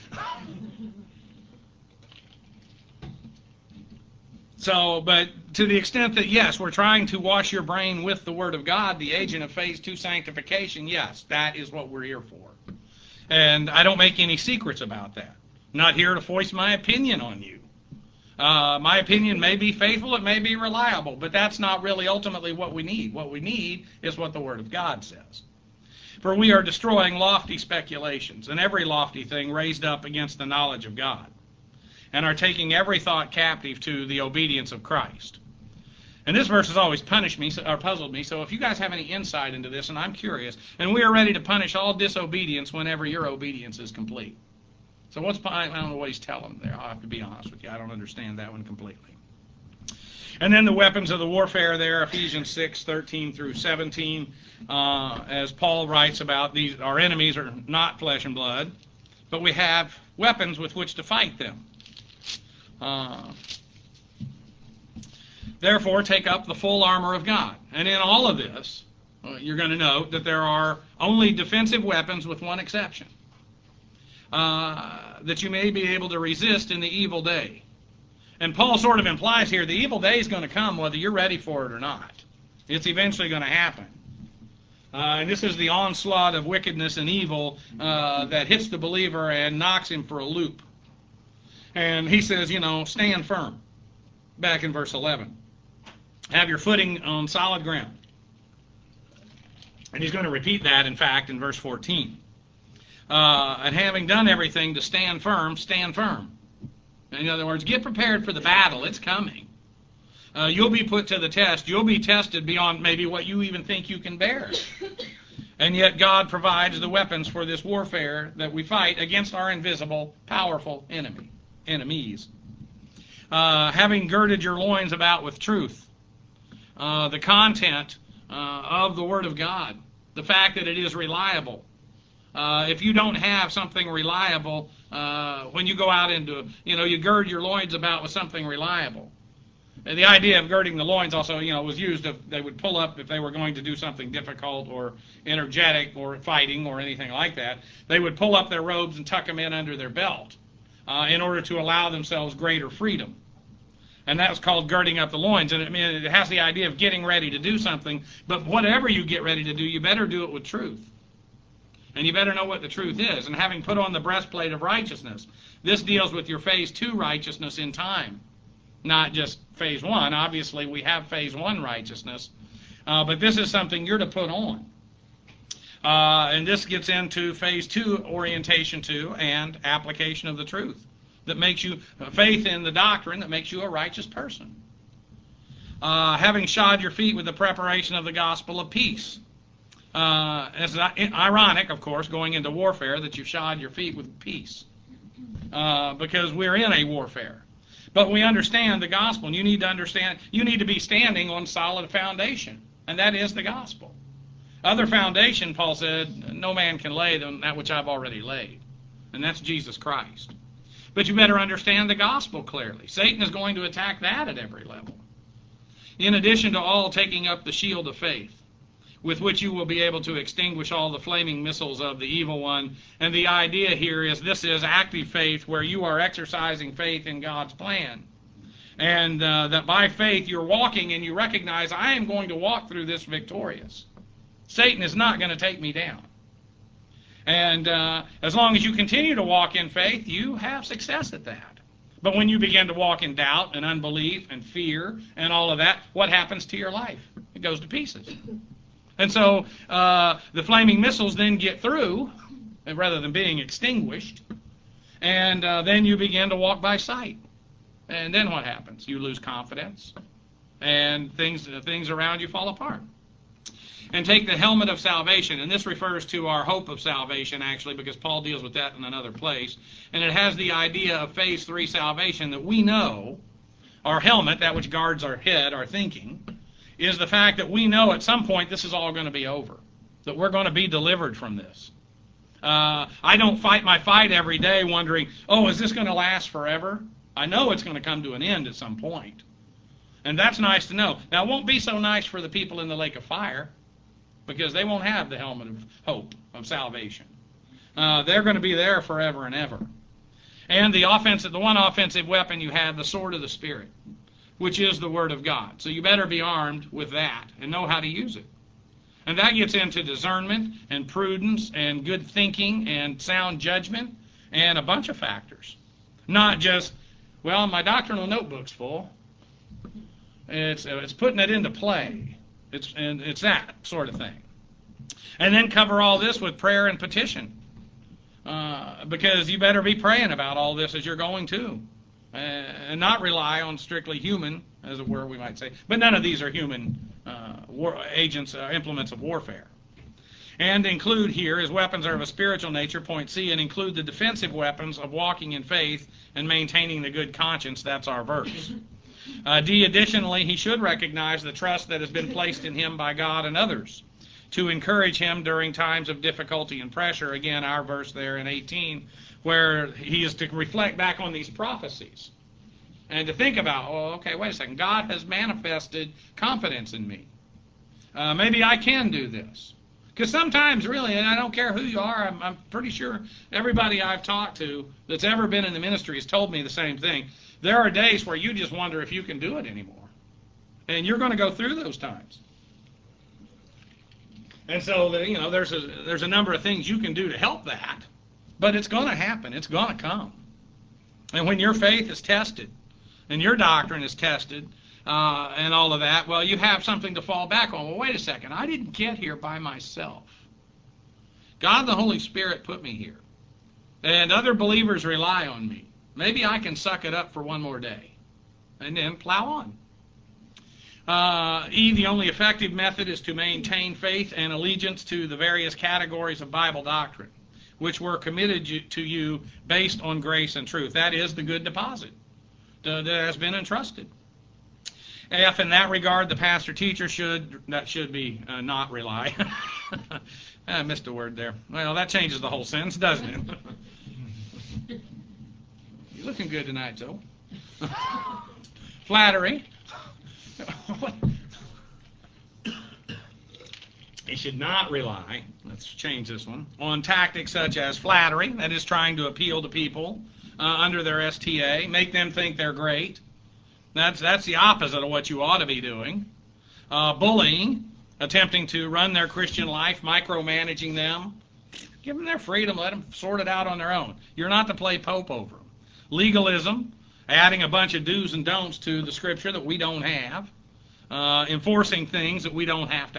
So, but to the extent that, yes, we're trying to wash your brain with the Word of God, the agent of phase 2 sanctification, yes, that is what we're here for. And I don't make any secrets about that. I'm not here to foist my opinion on you. My opinion may be faithful, it may be reliable, but that's not really ultimately what we need. What we need is what the Word of God says. For we are destroying lofty speculations and every lofty thing raised up against the knowledge of God, and are taking every thought captive to the obedience of Christ. And this verse has always puzzled me, so if you guys have any insight into this, and I'm curious, and we are ready to punish all disobedience whenever your obedience is complete. So I don't know what he's telling them there. I'll have to be honest with you. I don't understand that one completely. And then the weapons of the warfare there, Ephesians 6:13 through 17, as Paul writes about, our enemies are not flesh and blood, but we have weapons with which to fight them. Therefore, take up the full armor of God. And in all of this, you're going to note that there are only defensive weapons with one exception, that you may be able to resist in the evil day. And Paul sort of implies here the evil day is going to come whether you're ready for it or not. It's eventually going to happen. And this is the onslaught of wickedness and evil that hits the believer and knocks him for a loop. And he says, stand firm, back in verse 11. Have your footing on solid ground. And he's going to repeat that, in fact, in verse 14. And having done everything to stand firm, stand firm. In other words, get prepared for the battle. It's coming. You'll be put to the test. You'll be tested beyond maybe what you even think you can bear. And yet God provides the weapons for this warfare that we fight against our invisible, powerful enemies. Having girded your loins about with truth. The content of the Word of God. The fact that it is reliable. If you don't have something reliable, when you go out into, you gird your loins about with something reliable. And the idea of girding the loins also, was used if they would pull up if they were going to do something difficult or energetic or fighting or anything like that. They would pull up their robes and tuck them in under their belt in order to allow themselves greater freedom. And that's called girding up the loins. And it has the idea of getting ready to do something. But whatever you get ready to do, you better do it with truth. And you better know what the truth is. And having put on the breastplate of righteousness, this deals with your phase 2 righteousness in time, not just phase 1. Obviously, we have phase 1 righteousness, but this is something you're to put on. And this gets into phase 2 orientation to and application of the truth that makes you faith in the doctrine that makes you a righteous person. Having shod your feet with the preparation of the gospel of peace. It's ironic, of course, going into warfare that you shod your feet with peace, because we're in a warfare. But we understand the gospel, and you need to be standing on solid foundation, and that is the gospel. Other foundation, Paul said, no man can lay than that which I've already laid, and that's Jesus Christ. But you better understand the gospel clearly. Satan is going to attack that at every level. In addition to all, taking up the shield of faith, with which you will be able to extinguish all the flaming missiles of the evil one. And the idea here is this is active faith where you are exercising faith in God's plan. And that by faith you're walking and you recognize I am going to walk through this victorious. Satan is not going to take me down. And as long as you continue to walk in faith, you have success at that. But when you begin to walk in doubt and unbelief and fear and all of that, what happens to your life? It goes to pieces. And so the flaming missiles then get through, rather than being extinguished, and then you begin to walk by sight. And then what happens? You lose confidence, and things around you fall apart. And take the helmet of salvation, and this refers to our hope of salvation, actually, because Paul deals with that in another place. And it has the idea of phase 3 salvation, that we know our helmet, that which guards our head, our thinking, is the fact that we know at some point this is all going to be over, that we're going to be delivered from this. I don't fight my fight every day wondering, is this going to last forever? I know it's going to come to an end at some point. And that's nice to know. Now, it won't be so nice for the people in the lake of fire, because they won't have the helmet of hope, of salvation. They're going to be there forever and ever. And the one offensive weapon you have, the sword of the Spirit, which is the Word of God. So you better be armed with that and know how to use it. And that gets into discernment and prudence and good thinking and sound judgment and a bunch of factors. Not just, my doctrinal notebook's full. It's putting it into play. It's that sort of thing. And then cover all this with prayer and petition. Because you better be praying about all this as you're going to. and not rely on strictly human, as it were, we might say. But none of these are human agents, implements of warfare. And include here, as weapons are of a spiritual nature, point C, and include the defensive weapons of walking in faith and maintaining the good conscience. That's our verse. D, additionally, he should recognize the trust that has been placed in him by God and others to encourage him during times of difficulty and pressure. Again, our verse there in 18, where he is to reflect back on these prophecies and to think about, oh, okay, wait a second, God has manifested confidence in me. Maybe I can do this. Because sometimes, really, and I don't care who you are, I'm pretty sure everybody I've talked to that's ever been in the ministry has told me the same thing. There are days where you just wonder if you can do it anymore. And you're going to go through those times. And so, there's a number of things you can do to help that. But it's going to happen. It's going to come. And when your faith is tested, and your doctrine is tested, and all of that, well, you have something to fall back on. Well, wait a second. I didn't get here by myself. God and the Holy Spirit put me here. And other believers rely on me. Maybe I can suck it up for one more day. And then plow on. E, the only effective method is to maintain faith and allegiance to the various categories of Bible doctrine, which were committed to you based on grace and truth. That is the good deposit that has been entrusted. F, in that regard, the pastor-teacher should not rely. I missed a word there. Well, that changes the whole sentence, doesn't it? You're looking good tonight, Joe. Flattery. He should not rely, let's change this one, on tactics such as flattery, that is trying to appeal to people under their STA, make them think they're great. That's the opposite of what you ought to be doing. Bullying, attempting to run their Christian life, micromanaging them. Give them their freedom, let them sort it out on their own. You're not to play pope over them. Legalism, adding a bunch of do's and don'ts to the Scripture that we don't have. Enforcing things that we don't have to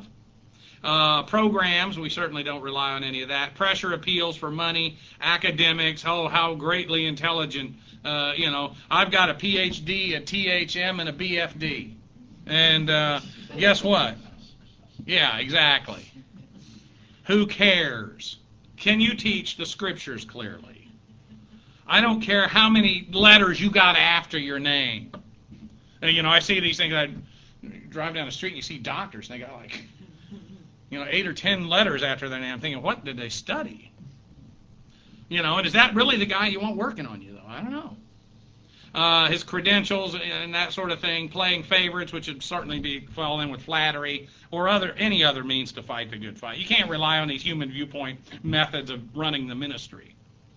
have. Programs, we certainly don't rely on any of that. Pressure appeals for money. Academics, oh, how greatly intelligent. I've got a PhD, a THM, and a BFD. And guess what? Yeah, exactly. Who cares? Can you teach the Scriptures clearly? I don't care how many letters you got after your name. I see these things. I drive down the street and you see doctors, and they got 8 or 10 letters after their name. I'm thinking, what did they study? And is that really the guy you want working on you, though? I don't know. His credentials and that sort of thing, playing favorites, which would certainly fall in with flattery, or any other means to fight the good fight. You can't rely on these human viewpoint methods of running the ministry.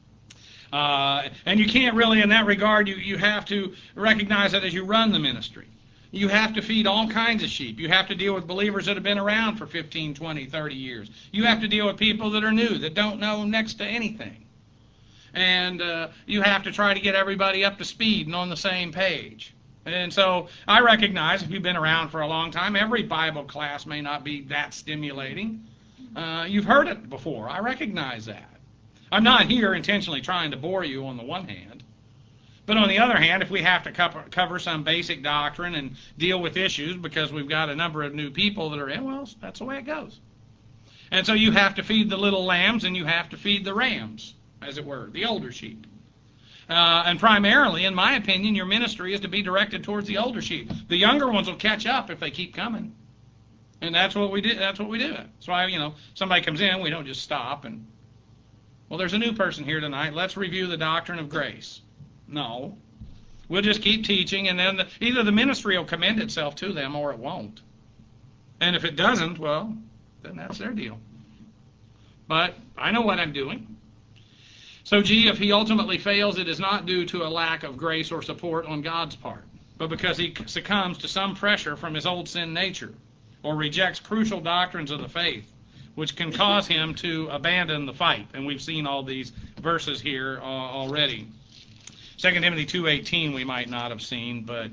And you can't really, in that regard, you have to recognize that as you run the ministry. You have to feed all kinds of sheep. You have to deal with believers that have been around for 15, 20, 30 years. You have to deal with people that are new, that don't know next to anything. And you have to try to get everybody up to speed and on the same page. And so I recognize, if you've been around for a long time, every Bible class may not be that stimulating. You've heard it before. I recognize that. I'm not here intentionally trying to bore you on the one hand. But on the other hand, if we have to cover some basic doctrine and deal with issues because we've got a number of new people that are in, well, that's the way it goes. And so you have to feed the little lambs and you have to feed the rams, as it were, the older sheep. And primarily, in my opinion, your ministry is to be directed towards the older sheep. The younger ones will catch up if they keep coming. And that's what we do. That's why, somebody comes in, we don't just stop and, well, there's a new person here tonight. Let's review the doctrine of grace. No. We'll just keep teaching, and then either the ministry will commend itself to them or it won't. And if it doesn't, well, then that's their deal. But I know what I'm doing. So, G, if he ultimately fails, it is not due to a lack of grace or support on God's part, but because he succumbs to some pressure from his old sin nature or rejects crucial doctrines of the faith, which can cause him to abandon the fight. And we've seen all these verses here already. 2 Timothy 2:18 we might not have seen, but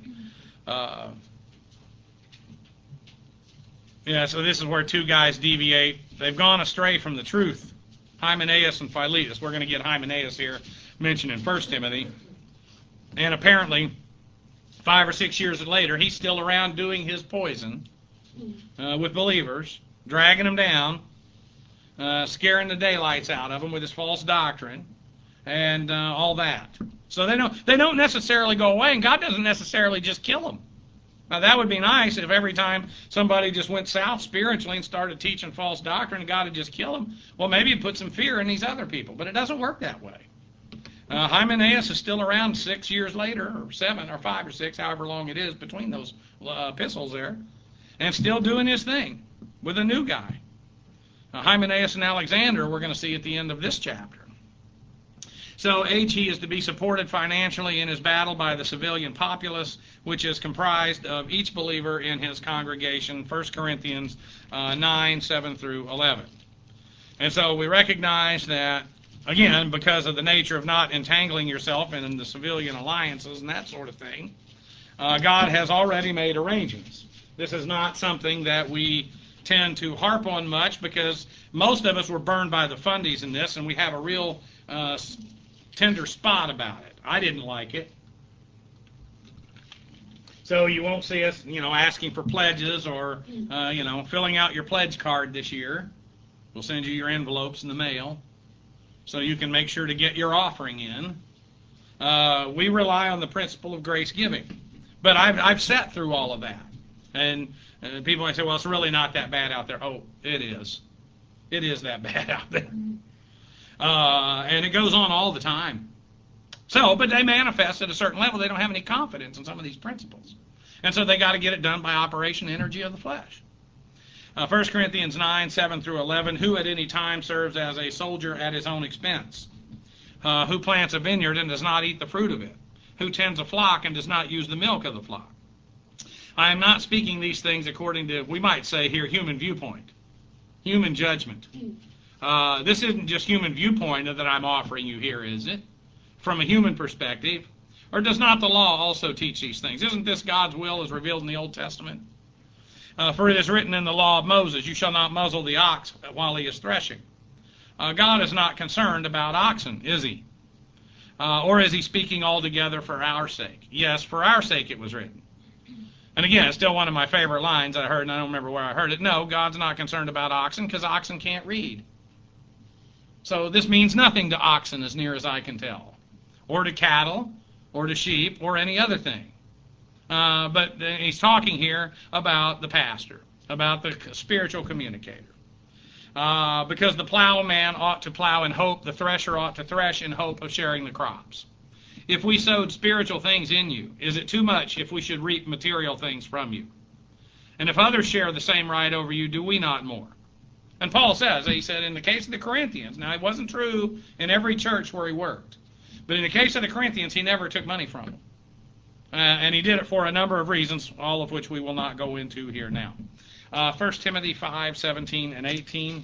so this is where two guys deviate. They've gone astray from the truth, Hymenaeus and Philetus. We're going to get Hymenaeus here mentioned in 1 Timothy. And apparently, 5 or 6 years later, he's still around doing his poison with believers, dragging them down, scaring the daylights out of them with his false doctrine and all that. So they don't necessarily go away, and God doesn't necessarily just kill them. Now, that would be nice if every time somebody just went south spiritually and started teaching false doctrine, God would just kill them. Well, maybe it put some fear in these other people, but it doesn't work that way. Hymenaeus is still around 6 years later, or 7 or 5 or 6, however long it is between those epistles there, and still doing his thing with a new guy. Hymenaeus and Alexander we're going to see at the end of this chapter. So he is to be supported financially in his battle by the civilian populace, which is comprised of each believer in his congregation, 1 Corinthians 9, 7 through 11. And so we recognize that, again, because of the nature of not entangling yourself in the civilian alliances and that sort of thing, God has already made arrangements. This is not something that we tend to harp on much because most of us were burned by the fundies in this, and we have a real tender spot about it. I didn't like it. So you won't see us, asking for pledges or, filling out your pledge card this year. We'll send you your envelopes in the mail so you can make sure to get your offering in. We rely on the principle of grace giving. But I've sat through all of that. And people might say, well, it's really not that bad out there. Oh, it is. It is that bad out there. And it goes on all the time. So, but they manifest at a certain level. They don't have any confidence in some of these principles. And so they got to get it done by operation energy of the flesh. 1 Corinthians 9, 7 through 11, who at any time serves as a soldier at his own expense? Who plants a vineyard and does not eat the fruit of it? Who tends a flock and does not use the milk of the flock? I am not speaking these things according to, we might say here, human viewpoint, human judgment. This isn't just human viewpoint that I'm offering you here, is it? From a human perspective. Or does not the law also teach these things? Isn't this God's will as revealed in the Old Testament? For it is written in the law of Moses, you shall not muzzle the ox while he is threshing. God is not concerned about oxen, is he? Or is he speaking altogether for our sake? Yes, for our sake it was written. And again, it's still one of my favorite lines I heard, and I don't remember where I heard it. No, God's not concerned about oxen because oxen can't read. So this means nothing to oxen as near as I can tell, or to cattle, or to sheep, or any other thing. But he's talking here about the pastor, about the spiritual communicator. Because the plowman ought to plow in hope, the thresher ought to thresh in hope of sharing the crops. If we sowed spiritual things in you, is it too much if we should reap material things from you? And if others share the same right over you, do we not more? And Paul says, he said in the case of the Corinthians, now it wasn't true in every church where he worked, but in the case of the Corinthians, he never took money from them. And he did it for a number of reasons, all of which we will not go into here now. 1 Timothy 5, 17 and 18.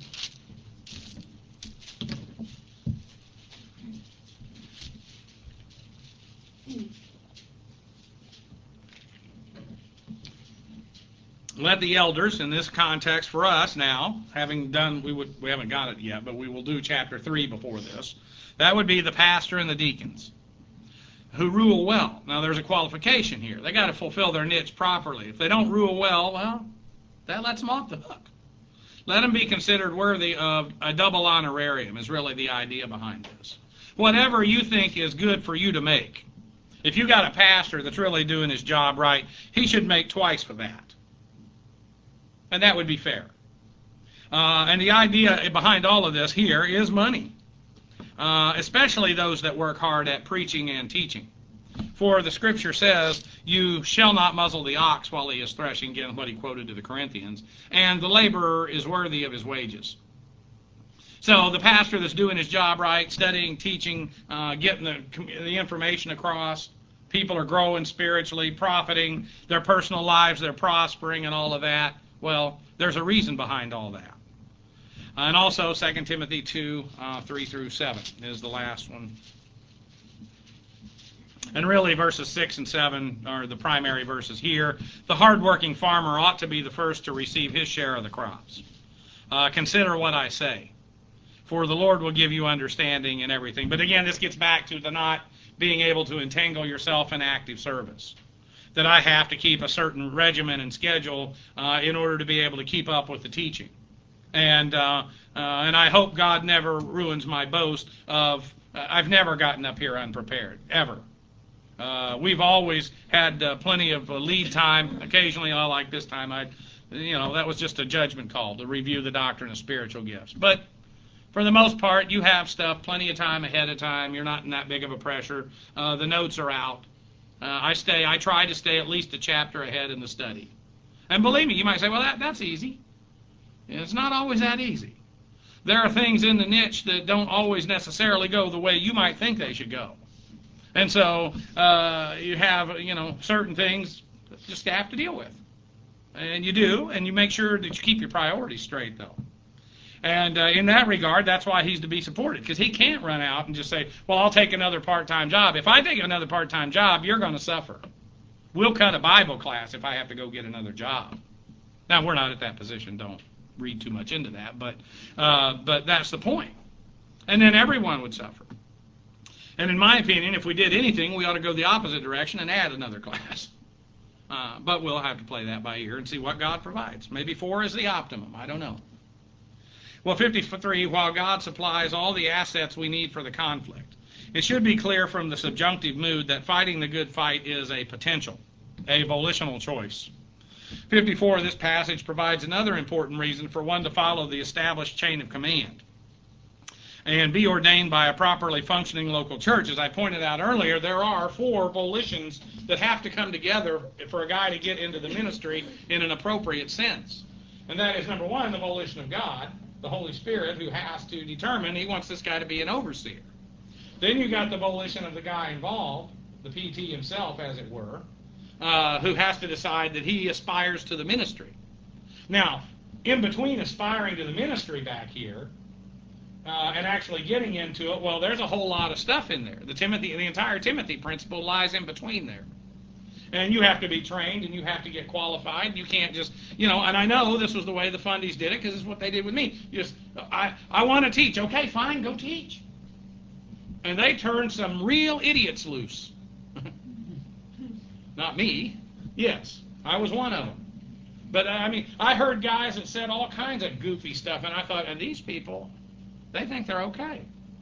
Let the elders, in this context for us now, having done, we haven't got it yet, but we will do chapter 3 before this. That would be the pastor and the deacons, who rule well. Now there's a qualification here. They got to fulfill their niche properly. If they don't rule well, that lets them off the hook. Let them be considered worthy of a double honorarium is really the idea behind this. Whatever you think is good for you to make. If you got a pastor that's really doing his job right, he should make twice for that. And that would be fair. And the idea behind all of this here is money. Especially those that work hard at preaching and teaching. For the Scripture says, you shall not muzzle the ox while he is threshing, again what he quoted to the Corinthians, and the laborer is worthy of his wages. So the pastor that's doing his job right, studying, teaching, getting the information across, people are growing spiritually, profiting, their personal lives, they're prospering and all of that. Well, there's a reason behind all that. And also 2 Timothy 2, 3 through 7 is the last one. And really verses 6 and 7 are the primary verses here. The hardworking farmer ought to be the first to receive his share of the crops. Consider what I say, for the Lord will give you understanding and everything. But again, this gets back to the not being able to entangle yourself in active service. That I have to keep a certain regimen and schedule in order to be able to keep up with the teaching. And I hope God never ruins my boast of I've never gotten up here unprepared, ever. We've always had plenty of lead time. Occasionally, like this time, that was just a judgment call to review the doctrine of spiritual gifts. But for the most part, you have stuff plenty of time ahead of time. You're not in that big of a pressure. The notes are out. I try to stay at least a chapter ahead in the study. And believe me, you might say, well, that's easy. It's not always that easy. There are things in the niche that don't always necessarily go the way you might think they should go. And so you have, certain things that you just have to deal with. And you do, and you make sure that you keep your priorities straight, though. And in that regard, that's why he's to be supported, because he can't run out and just say, well, I'll take another part-time job. If I take another part-time job, you're going to suffer. We'll cut a Bible class if I have to go get another job. Now, we're not at that position. Don't read too much into that, but that's the point. And then everyone would suffer. And in my opinion, if we did anything, we ought to go the opposite direction and add another class. But we'll have to play that by ear and see what God provides. Maybe 4 is the optimum. I don't know. Well, 53, while God supplies all the assets we need for the conflict, it should be clear from the subjunctive mood that fighting the good fight is a potential, a volitional choice. 54, this passage provides another important reason for one to follow the established chain of command and be ordained by a properly functioning local church. As I pointed out earlier, there are 4 volitions that have to come together for a guy to get into the ministry in an appropriate sense. And that is, number 1, the volition of God, the Holy Spirit, who has to determine he wants this guy to be an overseer. Then you got the volition of the guy involved, the PT himself, as it were, who has to decide that he aspires to the ministry. Now, in between aspiring to the ministry back here and actually getting into it, well, there's a whole lot of stuff in there. The entire Timothy principle lies in between there. And you have to be trained, and you have to get qualified. You can't just, and I know this was the way the fundies did it, because it's what they did with me. I want to teach. Okay, fine, go teach. And they turned some real idiots loose. Not me. Yes, I was one of them. But, I heard guys that said all kinds of goofy stuff, and I thought, and these people, they think they're okay.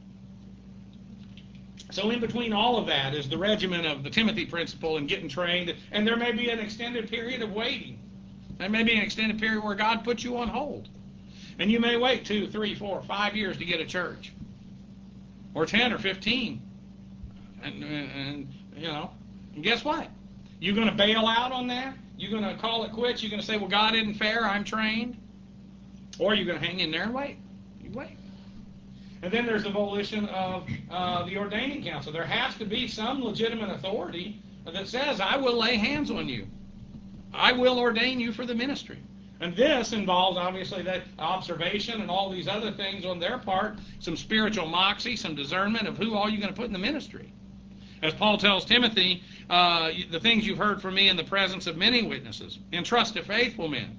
So in between all of that is the regimen of the Timothy principle and getting trained, and there may be an extended period of waiting. There may be an extended period where God puts you on hold. And you may wait 2, 3, 4, 5 years to get a church. Or 10 or 15. And guess what? You're going to bail out on that? You're going to call it quits? You're going to say, well, God isn't fair, I'm trained? Or you're going to hang in there and wait. You wait. And then there's the volition of the ordaining council. There has to be some legitimate authority that says, I will lay hands on you. I will ordain you for the ministry. And this involves, obviously, that observation and all these other things on their part, some spiritual moxie, some discernment of who all you're going to put in the ministry. As Paul tells Timothy, the things you've heard from me in the presence of many witnesses, entrust to faithful men.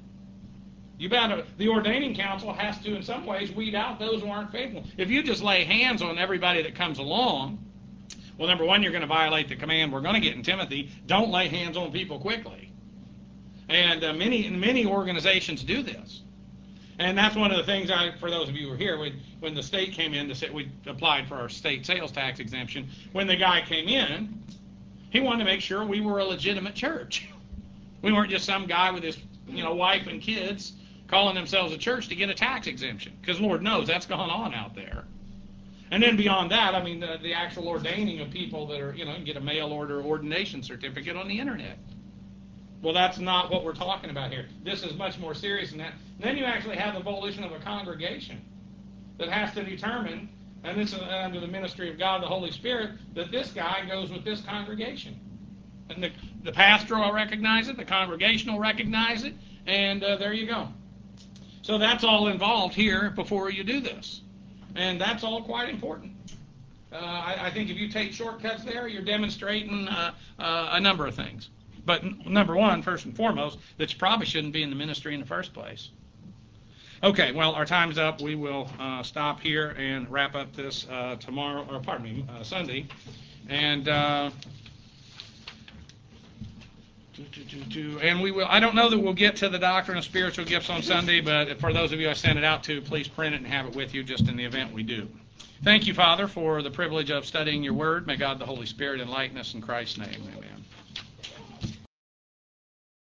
The ordaining council has to, in some ways, weed out those who aren't faithful. If you just lay hands on everybody that comes along, well, number 1, you're going to violate the command we're going to get in Timothy. Don't lay hands on people quickly. And many organizations do this. And that's one of the things, for those of you who were here, when the state came in, we applied for our state sales tax exemption. When the guy came in, he wanted to make sure we were a legitimate church. We weren't just some guy with his wife and kids calling themselves a church to get a tax exemption, because Lord knows that's gone on out there. And then beyond that, the actual ordaining of people that are, get a mail order ordination certificate on the internet. Well, that's not what we're talking about here. This is much more serious than that. And then you actually have the volition of a congregation that has to determine, and this is under the ministry of God, the Holy Spirit, that this guy goes with this congregation. And the pastor will recognize it, the congregation will recognize it, and there you go. So that's all involved here before you do this. And that's all quite important. I think if you take shortcuts there, you're demonstrating a number of things. But number 1, first and foremost, that you probably shouldn't be in the ministry in the first place. Okay, well, our time's up. We will stop here and wrap up this Sunday. And we will. I don't know that we'll get to the doctrine of spiritual gifts on Sunday, but for those of you I sent it out to, please print it and have it with you just in the event we do. Thank you, Father, for the privilege of studying your word. May God the Holy Spirit enlighten us in Christ's name. Amen.